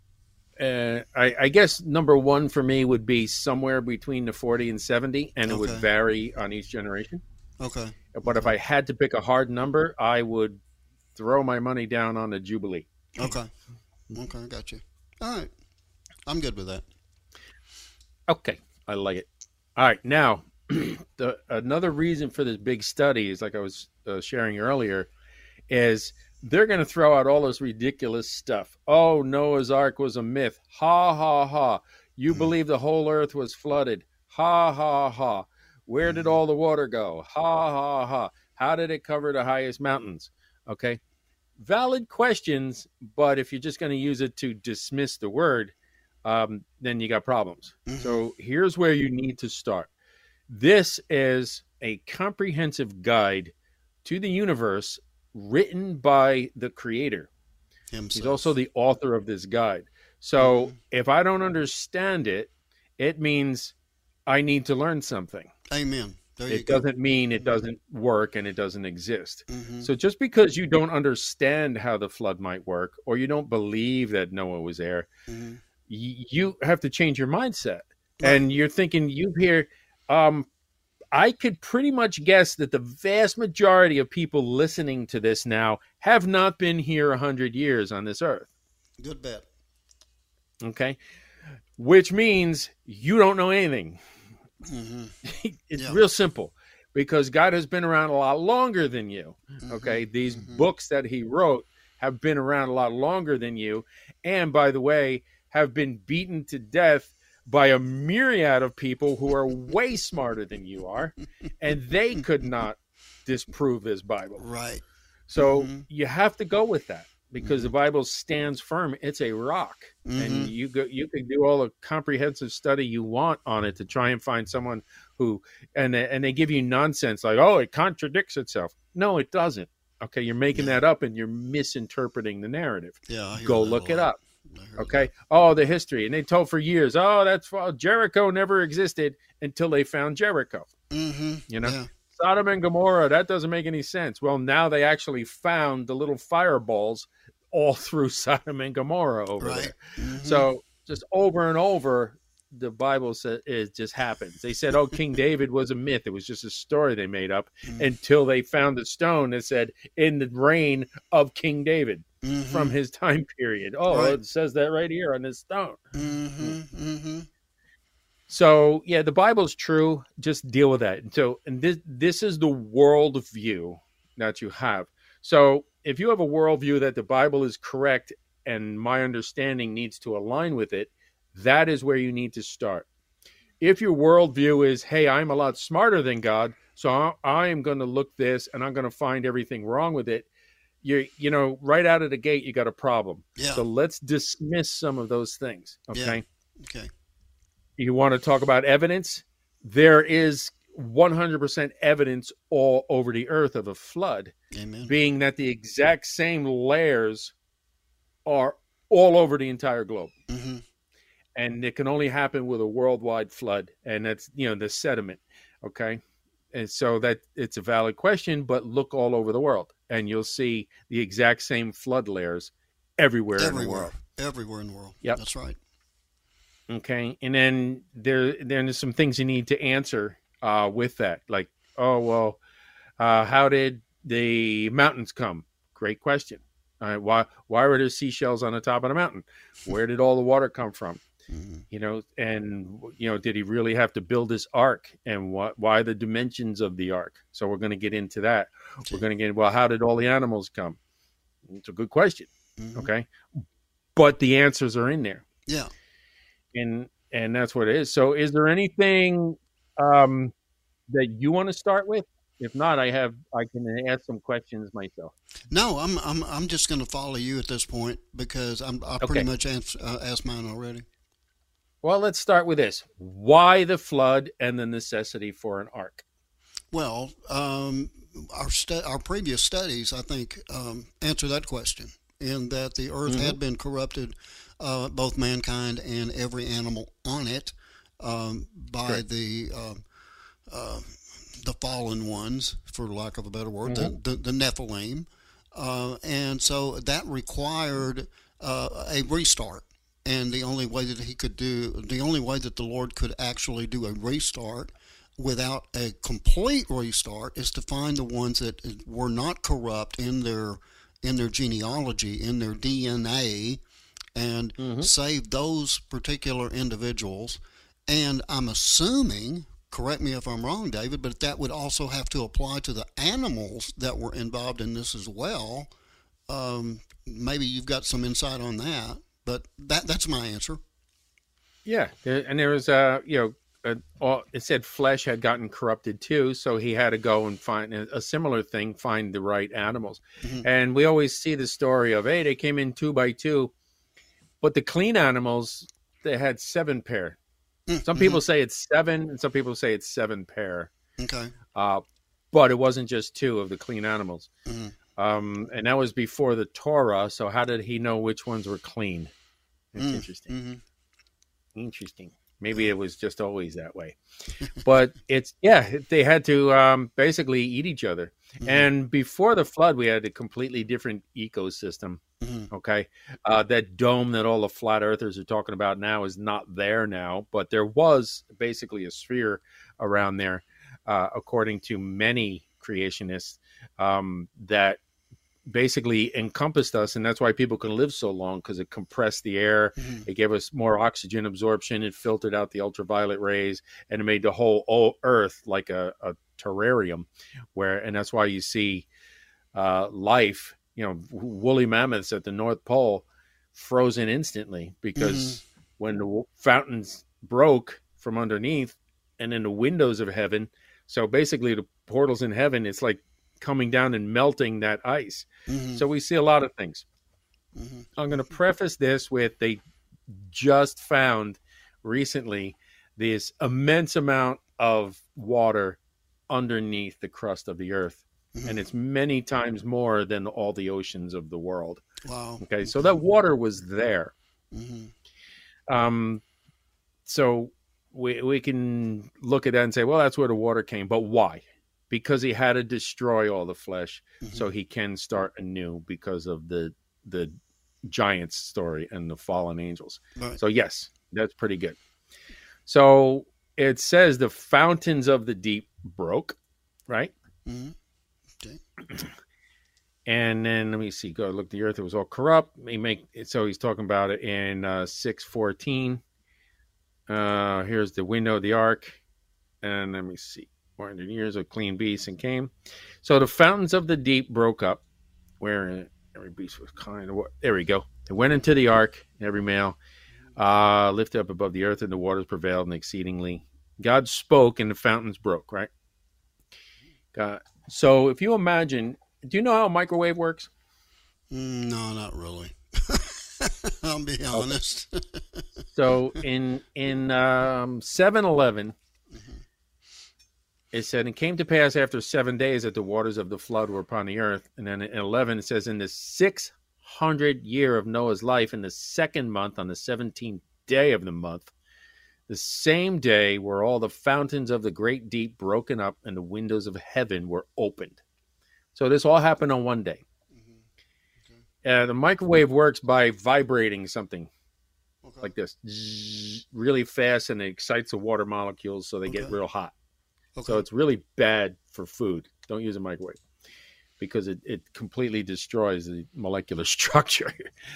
guess number one for me would be somewhere between the 40 and 70, and it would vary on each generation. Okay. But if I had to pick a hard number, I would throw my money down on the Jubilee. Okay, got you. All right. I'm good with that. Okay, I like it. All right, now, another reason for this big study is, like I was sharing earlier, is they're going to throw out all this ridiculous stuff. Oh, Noah's Ark was a myth. Ha, ha, ha. You believe the whole earth was flooded. Ha, ha, ha. Where did all the water go? Ha, ha, ha. How did it cover the highest mountains? Okay. Valid questions, but if you're just going to use it to dismiss the word, then you got problems. So here's where you need to start. This is a comprehensive guide to the universe written by the creator. Himself. He's also the author of this guide. So if I don't understand it, it means I need to learn something. Amen. It doesn't mean it doesn't work and it doesn't exist. Mm-hmm. So just because you don't understand how the flood might work, or you don't believe that Noah was there, Mm-hmm. you have to change your mindset. Right. And you're thinking, I could pretty much guess that the vast majority of people listening to this now have not been here 100 years on this earth. Good bet. Okay. Which means you don't know anything. Mm-hmm. It's Yeah. real simple, because God has been around a lot longer than you. Okay. These books that he wrote have been around a lot longer than you. And by the way, have been beaten to death by a myriad of people who are way smarter than you are. And they could not disprove this Bible. Right. So you have to go with that, because the Bible stands firm. It's a rock, and you can do all the comprehensive study you want on it to try and find someone who, and they give you nonsense like, oh, it contradicts itself. No, it doesn't. Okay, you're making that up, and you're misinterpreting the narrative. Yeah. I hear Go that look a it lot. up. I hear Okay. Oh, the history, and they told for years, oh, that's false. Jericho never existed until they found Jericho. that. Mm-hmm. You know. Yeah. Sodom and Gomorrah, that doesn't make any sense. Well, now they actually found the little fireballs all through Sodom and Gomorrah over Right. there. Mm-hmm. So just over and over, the Bible says it just happens. They said, oh, King David was a myth. It was just a story they made up until they found the stone that said, in the reign of King David from his time period. Oh, Right. it says that right here on this stone. Mm-hmm. Mm-hmm. So yeah, the Bible's true. Just deal with that. And this is the world view that you have. So if you have a worldview that the Bible is correct and my understanding needs to align with it, that is where you need to start. If your worldview is, hey, I'm a lot smarter than God, so I am going to look this and I'm going to find everything wrong with it, you know, right out of the gate, you got a problem. Yeah. So let's dismiss some of those things. Okay. Yeah. Okay. You want to talk about evidence? There is 100% evidence all over the earth of a flood, Amen. being that the exact same layers are all over the entire globe. Mm-hmm. And it can only happen with a worldwide flood. And that's, you know, the sediment. Okay. And so that it's a valid question, but look all over the world and you'll see the exact same flood layers everywhere in the world. Everywhere in the world. Yep. That's right. Okay. And then there's some things you need to answer with that. Like, oh, well, how did the mountains come? Great question. Why were there seashells on the top of the mountain? Where did all the water come from? You know, and, you know, did he really have to build this ark? And why the dimensions of the ark? So we're going to get into that. Okay. We're going to get, well, how did all the animals come? It's a good question. Mm-hmm. Okay. But the answers are in there. Yeah. And that's what it is. So is there anything that you want to start with? If not, I can ask some questions myself. No, I'm just going to follow you at this point because I pretty much asked mine already. Well, let's start with this. Why the flood and the necessity for an ark? Well, our previous studies, I think, answer that question, in that the earth had been corrupted, both mankind and every animal on it, by the fallen ones, for lack of a better word, the Nephilim, and so that required a restart. And the only way that the Lord could actually do a restart without a complete restart is to find the ones that were not corrupt in their genealogy, in their DNA, and save those particular individuals. And I'm assuming, correct me if I'm wrong, David, but that would also have to apply to the animals that were involved in this as well. Maybe you've got some insight on that. But that's my answer. Yeah, and there was it said flesh had gotten corrupted too, so he had to go and find a similar thing, find the right animals. And we always see the story of, hey, they came in 2 by 2, but the clean animals, they had 7 pair. Some people say it's 7, and some people say it's 7 pair. Okay. But it wasn't just 2 of the clean animals. And that was before the Torah. So how did he know which ones were clean? It's interesting. Interesting. Maybe it was just always that way. But they had to basically eat each other. And before the flood, we had a completely different ecosystem. Okay. That dome that all the flat earthers are talking about now is not there now, but there was basically a sphere around there, according to many creationists, that basically encompassed us, and that's why people can live so long, because it compressed the air, it gave us more oxygen absorption, it filtered out the ultraviolet rays, and it made the whole earth like a terrarium, and that's why you see life, woolly mammoths at the North Pole frozen instantly, because when the fountains broke from underneath and in the windows of heaven, so basically the portals in heaven, it's like coming down and melting that ice. So we see a lot of things. I'm going to preface this with, they just found recently this immense amount of water underneath the crust of the earth. And it's many times more than all the oceans of the world. Wow. Okay. So that water was there. So we can look at that and say, well, that's where the water came. But why? Because he had to destroy all the flesh so he can start anew, because of the giants story and the fallen angels. Right. So yes, that's pretty good. So it says the fountains of the deep broke, right? Okay. And then let me see. Go look. The earth, it was all corrupt. So he's talking about it in 6:14. Here's the window of the ark, and let me see. 400 years of clean beasts and came. So the fountains of the deep broke up, where every beast was kind of. There we go. It went into the ark, every male, lifted up above the earth, and the waters prevailed and exceedingly. God spoke, and the fountains broke. Right. So if you imagine, do you know how a microwave works? No, not really. I'll be honest. So in 7:11. It said, it came to pass after 7 days that the waters of the flood were upon the earth. And then in 11, it says, in the 600th year of Noah's life, in the 2nd month, on the 17th day of the month, the same day were all the fountains of the great deep broken up, and the windows of heaven were opened. So this all happened on one day. The microwave works by vibrating something like this, really fast, and it excites the water molecules so they get real hot. So it's really bad for food. Don't use a microwave, because it completely destroys the molecular structure.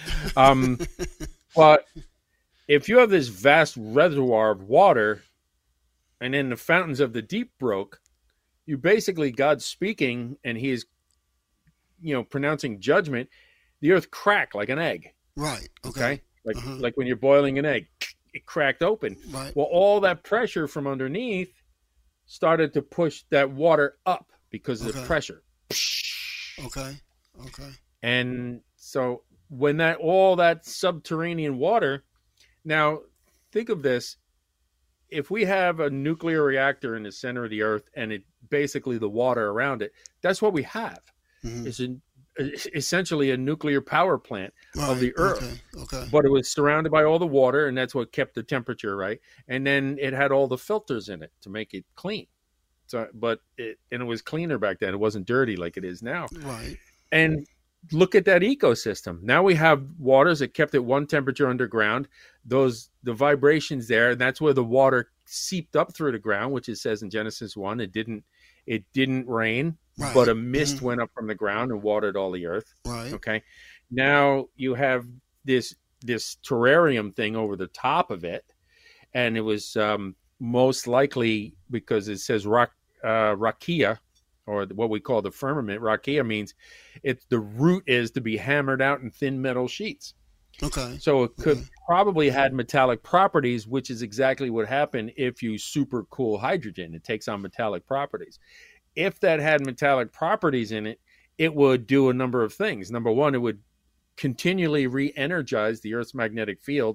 But if you have this vast reservoir of water, and then the fountains of the deep broke, you basically, God's speaking, and he is, pronouncing judgment. The earth cracked like an egg. Right. Okay. Like when you're boiling an egg, it cracked open. Right. Well, all that pressure from underneath started to push that water up because of the pressure. Okay. And so when all that subterranean water, now think of this, if we have a nuclear reactor in the center of the earth, and it basically the water around it, that's what we have. It's essentially a nuclear power plant of the earth. Okay. But it was surrounded by all the water, and that's what kept the temperature right. And then it had all the filters in it to make it clean. So, it was cleaner back then. It wasn't dirty like it is now. Right. And look at that ecosystem. Now we have waters that kept at one temperature underground. The vibrations there, and that's where the water seeped up through the ground, which it says in Genesis 1. It didn't rain. Right. But a mist went up from the ground and watered all the earth. Right. Okay. Now you have this terrarium thing over the top of it, and it was most likely because it says rakia, or what we call the firmament. Rakia means the root is to be hammered out in thin metal sheets. Okay. So it could probably had metallic properties, which is exactly what happened if you super cool hydrogen. It takes on metallic properties. If that had metallic properties in it, it would do a number of things. Number one, it would continually re-energize the Earth's magnetic field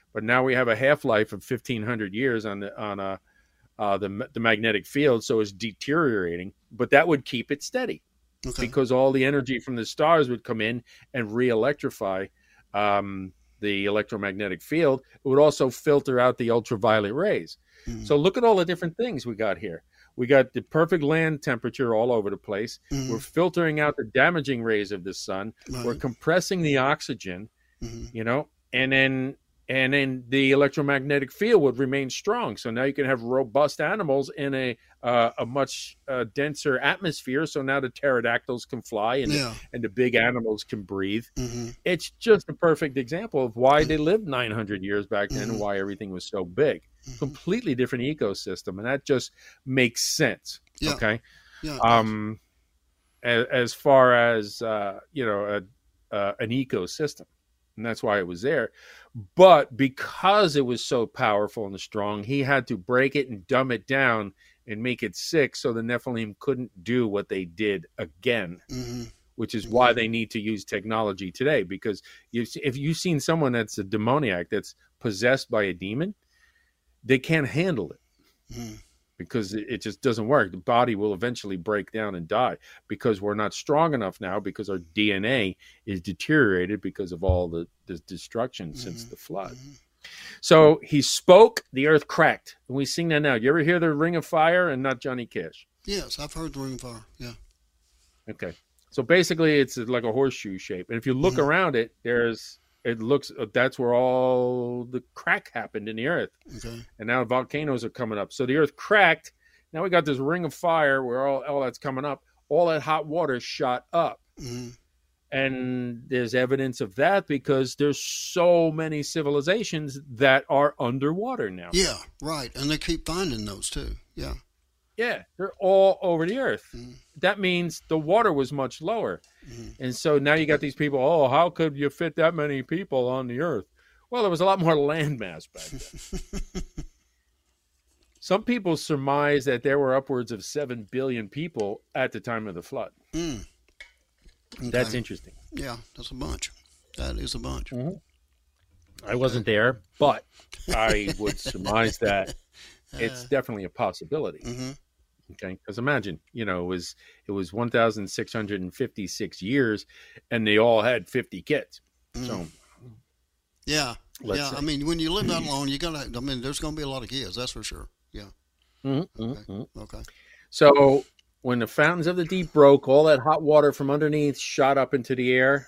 but now we have a half-life of 1,500 years on the magnetic field, so it's deteriorating. But that would keep it steady, because all the energy from the stars would come in and re-electrify the electromagnetic field. It would also filter out the ultraviolet rays. So look at all the different things we got here. We got the perfect land temperature all over the place. We're filtering out the damaging rays of the sun. We're compressing the oxygen, you know, and then the electromagnetic field would remain strong. So now you can have robust animals in a much denser atmosphere. So now the pterodactyls can fly and the big animals can breathe. It's just a perfect example of why they lived 900 years back then and why everything was so big. Completely different ecosystem, and that just makes sense. Okay. As far as you know, an ecosystem. And that's why it was there. But because it was so powerful and strong, he had to break it and dumb it down and make it sick so the Nephilim couldn't do what they did again, which is why they need to use technology today. Because if you've seen someone that's a demoniac, that's possessed by a demon, they can't handle it. Because it just doesn't work. The body will eventually break down and die because we're not strong enough now, because our DNA is deteriorated because of all the destruction since the flood. So he spoke, the earth cracked. And we sing that now. You ever hear the Ring of Fire and not Johnny Cash? Yes, I've heard the Ring of Fire. Yeah. Okay. So basically it's like a horseshoe shape. And if you look around it, that's where all the crack happened in the earth. And now volcanoes are coming up. So the earth cracked. Now we got this ring of fire where all that's coming up. All that hot water shot up. And there's evidence of that because there's so many civilizations that are underwater now. Yeah, right. And they keep finding those too. Yeah. Yeah, they're all over the earth. That means the water was much lower. And so now you got these people, how could you fit that many people on the earth? Well, there was a lot more land mass back then. Some people surmise that there were upwards of 7 billion people at the time of the flood. That's interesting. Yeah, that's a bunch. That is a bunch. I wasn't there, but I would surmise that it's definitely a possibility. Okay, because imagine, you know, it was 1,656 years, and they all had 50 kids. So, yeah. I mean, when you live that long, there's going to be a lot of kids. That's for sure. Yeah. Okay. So when the fountains of the deep broke, all that hot water from underneath shot up into the air,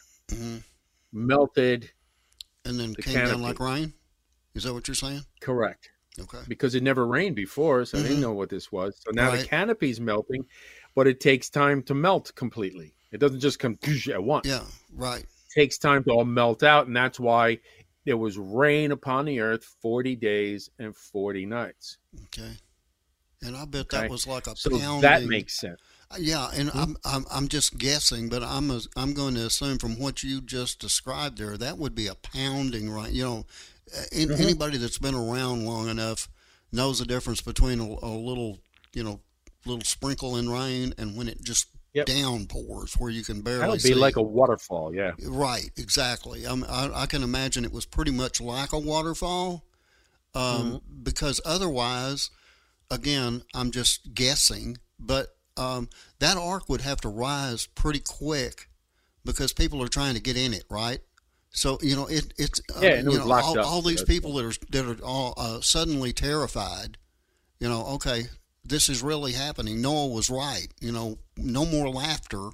melted, and then came down like rain. Is that what you're saying? Correct. Okay. Because it never rained before, so I didn't know what this was. So now the canopy's melting, but it takes time to melt completely. It doesn't just come at once. Yeah, right. It takes time to all melt out, and that's why there was rain upon the earth 40 days and 40 nights. Okay. And I bet that was like a so pounding. That makes sense. Yeah, and I'm just guessing, but I'm going to assume from what you just described there, that would be a pounding, right? You know, anybody that's been around long enough knows the difference between a little, little sprinkle in rain and when it just downpours where you can barely see. That would be like a waterfall, yeah. Right, exactly. I can imagine it was pretty much like a waterfall because otherwise, again, I'm just guessing, but that ark would have to rise pretty quick because people are trying to get in it, right? So it's and it was locked up. All these people that are all suddenly terrified. Okay, this is really happening. Noah was right. No more laughter.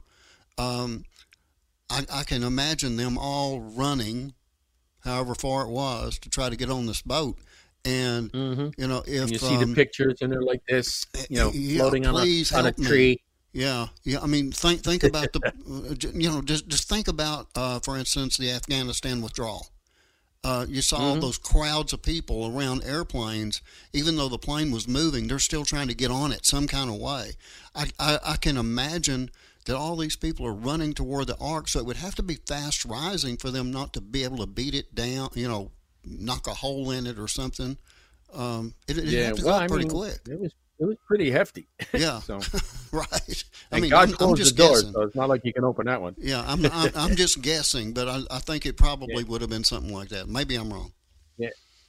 I can imagine them all running, however far it was, to try to get on this boat. And if and you see the pictures and they're like this, floating on a tree. Yeah. I mean, think about just think about, for instance, the Afghanistan withdrawal. You saw those crowds of people around airplanes. Even though the plane was moving, they're still trying to get on it some kind of way. I can imagine that all these people are running toward the ark, so it would have to be fast rising for them not to be able to beat it down, knock a hole in it or something. It'd have to go pretty quick. It was pretty hefty. Yeah. So, right. God closed the door, so it's not like you can open that one. Yeah, I'm just guessing, but I think it probably would have been something like that. Maybe I'm wrong. Yeah.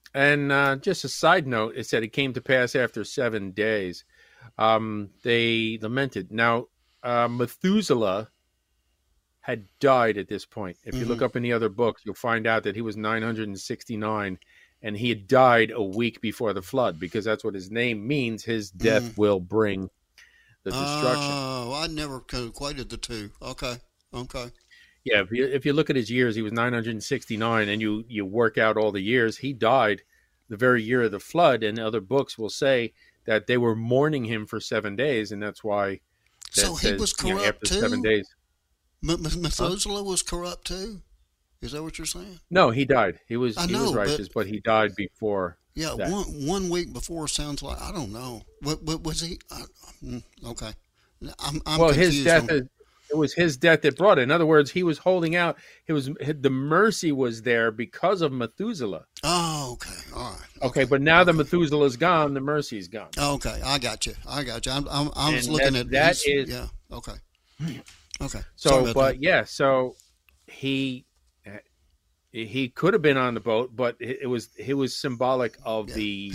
And just a side note, it said it came to pass after 7 days. They lamented. Now, Methuselah had died at this point. If you look up in the other books, you'll find out that he was 969, and he had died a week before the flood, because that's what his name means. His death will bring the destruction. Oh, I never equated the two. Okay. Yeah, if you look at his years, he was 969, and you work out all the years, he died the very year of the flood, and other books will say that they were mourning him for 7 days, and that's why. So he was corrupt after too? 7 days. Methuselah was corrupt too? Is that what you're saying? No, he died. He was righteous, but he died before. Yeah, that. one week before sounds like, I don't know. What was he? Okay. I'm well, confused his death it was his death that brought it. In other words, he was holding out. The mercy was there because of Methuselah. Oh, okay. All right. Okay, but now that Methuselah's gone, the mercy's gone. Okay, I got you. I was looking at that. Yeah. Okay. Okay. So, so he could have been on the boat, but he was symbolic of the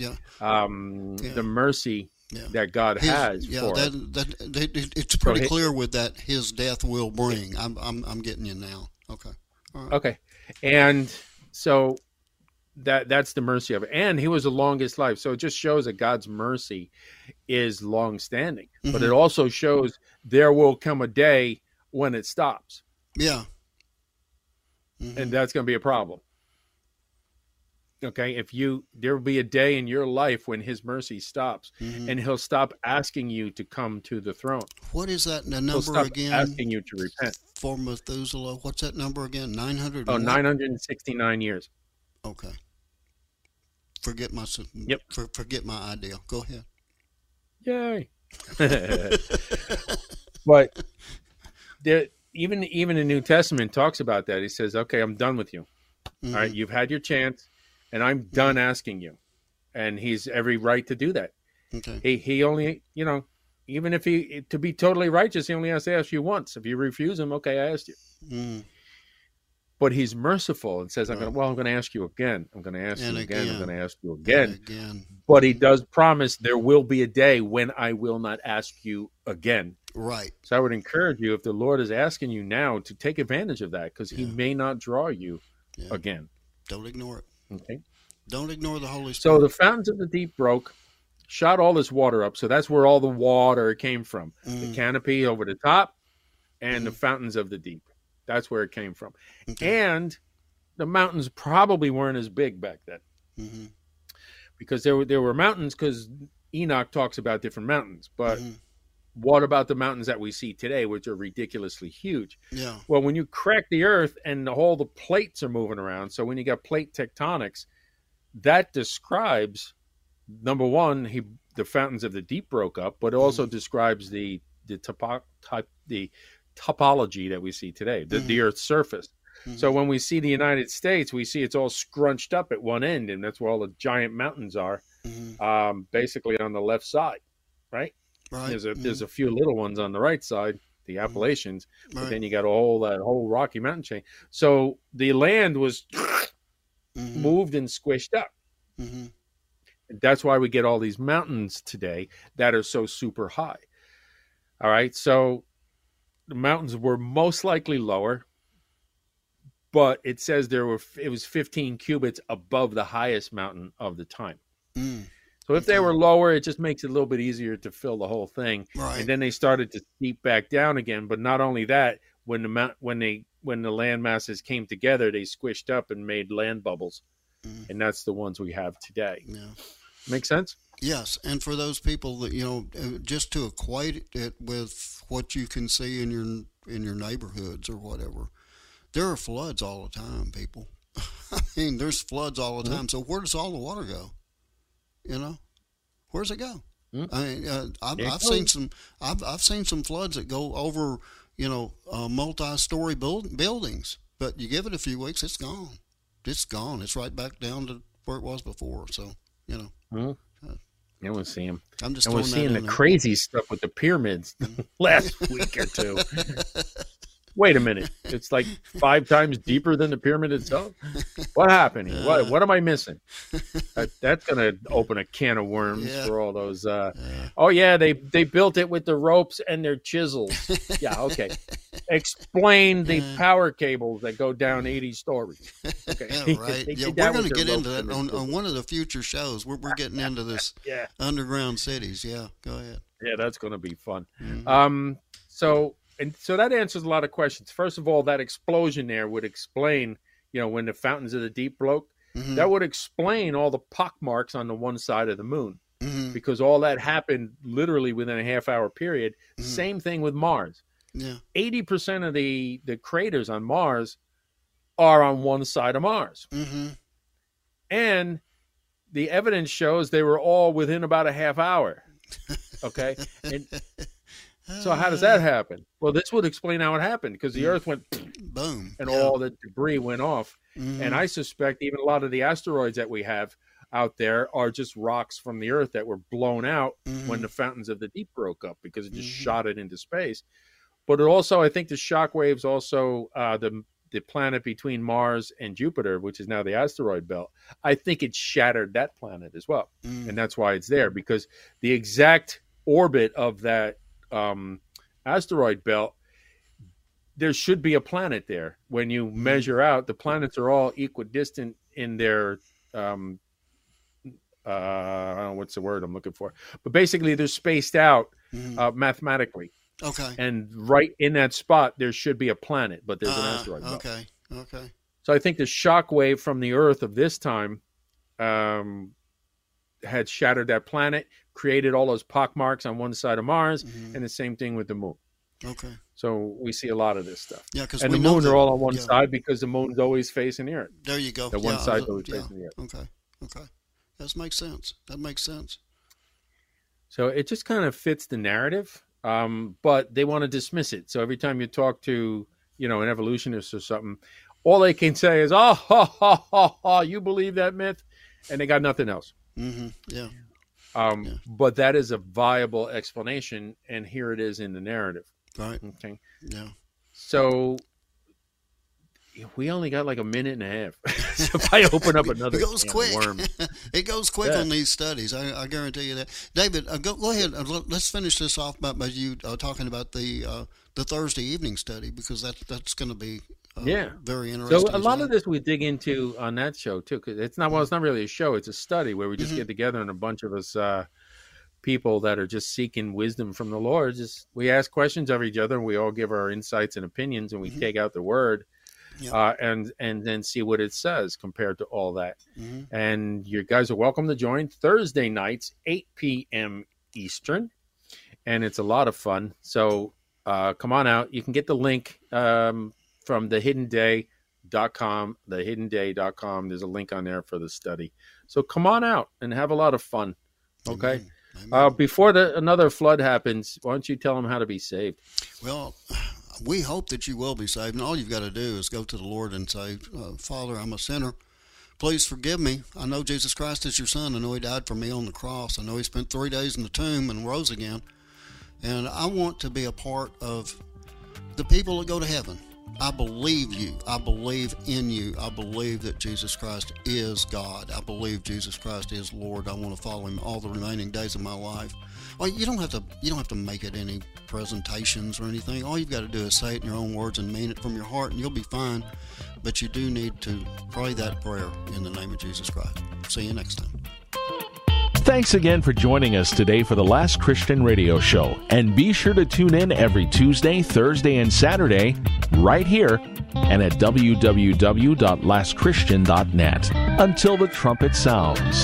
mercy that God has for it. It's pretty clear with that his death will bring. I'm getting you now. Okay. All right. Okay. And so that's the mercy of it. And he was the longest life. So it just shows that God's mercy is long standing. But it also shows there will come a day when it stops. Yeah. And that's going to be a problem. Okay, there will be a day in your life when his mercy stops, and he'll stop asking you to come to the throne. What is that number he'll stop again? Asking you to repent. For Methuselah, what's that number again? 900? Oh, 969 years. Okay. Forget my idea. Go ahead. Yay. But even the New Testament talks about that. He says, okay, I'm done with you. All right, you've had your chance, and I'm done asking you. And he's every right to do that. Okay. He only, even if to be totally righteous, he only has to ask you once. If you refuse him, okay, I asked you. But he's merciful and says, I'm going to ask you again. I'm going to ask you again. I'm going to ask you again. But he does promise there will be a day when I will not ask you again. Right. So I would encourage you, if the Lord is asking you now, to take advantage of that, because he may not draw you again. Don't ignore it. Okay. Don't ignore the Holy Spirit. So the fountains of the deep broke, shot all this water up. So that's where all the water came from. The canopy over the top and the fountains of the deep. That's where it came from. Okay. And the mountains probably weren't as big back then. Because there were mountains, because Enoch talks about different mountains. But what about the mountains that we see today, which are ridiculously huge? Yeah. Well, when you crack the earth and all the plates are moving around, so when you got plate tectonics, that describes, number one, the fountains of the deep broke up, but it also describes the topology that we see today, the Earth's surface. So when we see the United States, we see it's all scrunched up at one end, and that's where all the giant mountains are, basically on the left side, right? Right. There's a few little ones on the right side, the Appalachians, but then you got that whole Rocky Mountain chain. So the land was moved and squished up. And that's why we get all these mountains today that are so super high. All right, so the mountains were most likely lower, but it says it was 15 cubits above the highest mountain of the time. So if they were lower, it just makes it a little bit easier to fill the whole thing. Right. And then they started to seep back down again. But not only that, when the land masses came together, they squished up and made land bubbles, and that's the ones we have today. Yeah. Make sense? Yes, and for those people that just to equate it with what you can see in your neighborhoods or whatever, there are floods all the time, people. I mean, there's floods all the time. So where does all the water go? Where's it go? I mean, I've seen some floods that go over, multi-story buildings. But you give it a few weeks, it's gone. It's gone. It's right back down to where it was before. So, And we'll see him. We're seeing the crazy stuff with the pyramids last week or two. wait a minute, it's like 5 times deeper than the pyramid itself. What happened here? What am I missing? That's going to open a can of worms for all those. Oh yeah, they built it with the ropes and their chisels. Yeah, okay. Explain the power cables that go down 80 stories. Okay, right. We're going to get into that on one of the future shows. We're getting into this underground cities. Yeah, go ahead. Yeah, that's going to be fun. So that answers a lot of questions. First of all, that explosion there would explain, when the fountains of the deep broke, that would explain all the pock marks on the one side of the moon, because all that happened literally within a half-hour period. Same thing with Mars. Yeah, 80% of the craters on Mars are on one side of Mars, and the evidence shows they were all within about a half hour. Okay, and so how does that happen? Well, this would explain how it happened, because the Earth went boom, and all the debris went off. And I suspect even a lot of the asteroids that we have out there are just rocks from the Earth that were blown out when the fountains of the deep broke up, because it just shot it into space. But it also, I think the shock waves also, the planet between Mars and Jupiter, which is now the asteroid belt, I think it shattered that planet as well. And that's why it's there, because the exact orbit of that asteroid belt, there should be a planet there. When you measure out, the planets are all equidistant in their I don't know what's the word I'm looking for, but basically they're spaced out mathematically. Okay. And right in that spot there should be a planet, but there's an asteroid belt. Okay. So I think the shock wave from the Earth of this time had shattered that planet, created all those pock marks on one side of Mars, and the same thing with the moon. Okay. So we see a lot that stuff. Yeah, because the moon are all on one side, because the moon's always facing the Earth. There you go. The one side always facing the Earth. Okay. That makes sense. So it just kind of fits the narrative, but they want to dismiss it. So every time you talk to, an evolutionist or something, all they can say is, "Oh, you believe that myth?" And they got nothing else. But that is a viable explanation, and here it is in the narrative. Right. Okay. Yeah. So we only got like a minute and a half. So if I open up another it goes quick. It goes quick on these studies. I guarantee you that. David, go ahead. Let's finish this off by you talking about the Thursday evening study, because that's going to be very interesting. So a lot of this we dig into on that show too, because it's not really a show; it's a study where we just get together and a bunch of us people that are just seeking wisdom from the Lord. We ask questions of each other, and we all give our insights and opinions, and we take out the word. And then see what it says compared to all that. And you guys are welcome to join Thursday nights, 8 p.m. Eastern, and it's a lot of fun. So come on out. You can get the link from thehiddenday.com, thehiddenday.com. There's a link on there for the study. So come on out and have a lot of fun. Okay. Before another flood happens, why don't you tell them how to be saved? Well, we hope that you will be saved, and all you've got to do is go to the Lord and say, Father, I'm a sinner. Please forgive me. I know Jesus Christ is your son. I know he died for me on the cross. I know he spent 3 days in the tomb and rose again. And I want to be a part of the people that go to heaven. I believe you. I believe in you. I believe that Jesus Christ is God. I believe Jesus Christ is Lord. I want to follow him all the remaining days of my life. Well, you don't have to make it any presentations or anything. All you've got to do is say it in your own words and mean it from your heart, and you'll be fine. But you do need to pray that prayer in the name of Jesus Christ. See you next time. Thanks again for joining us today for the Last Christian Radio Show. And be sure to tune in every Tuesday, Thursday, and Saturday right here and at www.lastchristian.net. Until the trumpet sounds.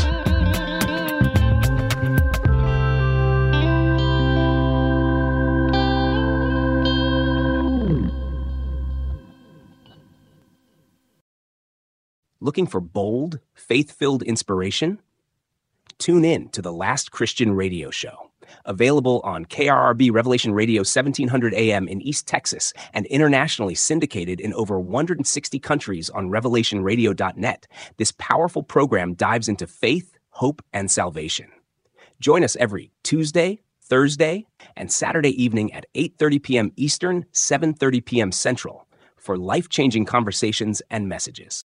Looking for bold, faith-filled inspiration? Tune in to the Last Christian Radio Show, available on KRRB Revelation Radio 1700 AM in East Texas and internationally syndicated in over 160 countries on revelationradio.net. This powerful program dives into faith, hope, and salvation. Join us every Tuesday, Thursday, and Saturday evening at 8:30 p.m. Eastern, 7:30 p.m. Central for life-changing conversations and messages.